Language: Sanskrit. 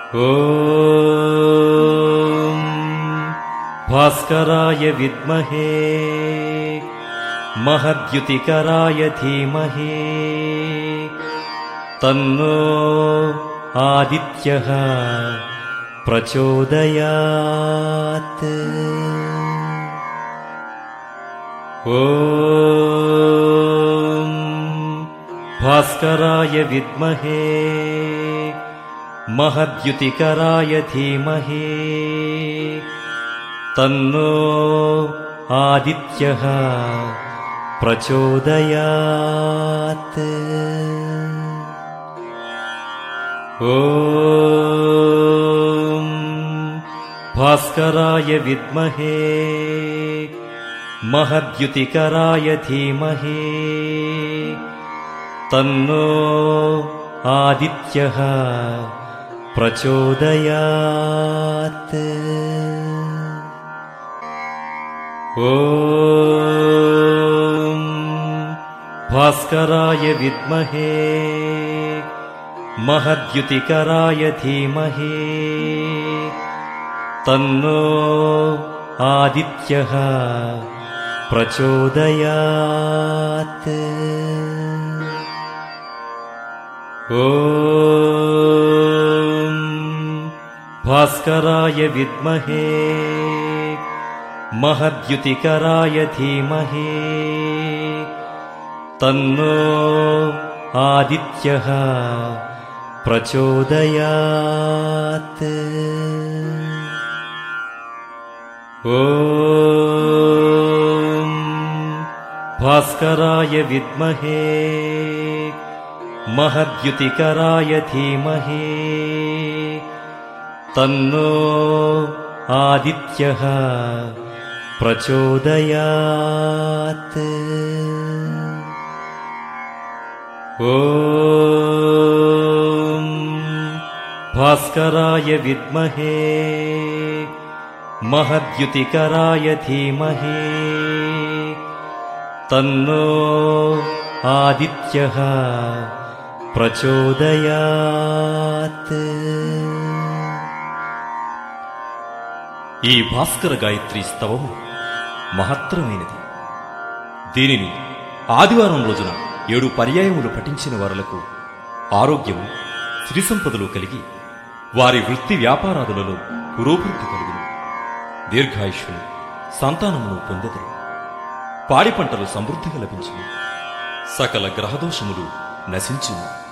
ॐ भास्कराय विद्महे महद्युतिकराय धीमहि तन्नो आदित्यः प्रचोदयात्। ॐ भास्कराय विद्महे महद्युतिकराय धीमहि तन्नो आदित्यः प्रचोदयात्। ॐ भास्कराय विद्महे महद्युतिकराय धीमहि तन्नो आदित्यः प्रचोदयात्। ॐ भास्कराय विद्महे महद्युतिकराय धीमहि तन्नो आदित्यः प्रचोदयात्। ॐ भास्कराय विद्महे महद्युतिकराय धीमहि तन्नो आदित्यः प्रचोदयात्। ॐ भास्कराय विद्महे महद्युतिकराय धीमहि तन्नो आदित्यः प्रचोदयात्। ॐ भास्कराय विद्महे महद्युतिकराय धीमहि तन्नो आदित्यः प्रचोदयात्। ఈ భాస్కర గాయత్రి స్తవము మహత్తరమైనది. దీనిని ఆదివారం రోజున 7 పర్యాయములు పఠించిన వారులకు ఆరోగ్యము శ్రీ సంపదలు కలిగి వారి వృత్తి వ్యాపారాదులలో పురోభివృద్ధి కలుగును. దీర్ఘాయుష్యులు సంతానమును పొందెదరు. పాడి పంటలు సమృద్ధిగా లభించును. సకల గ్రహదోషములు నశించును.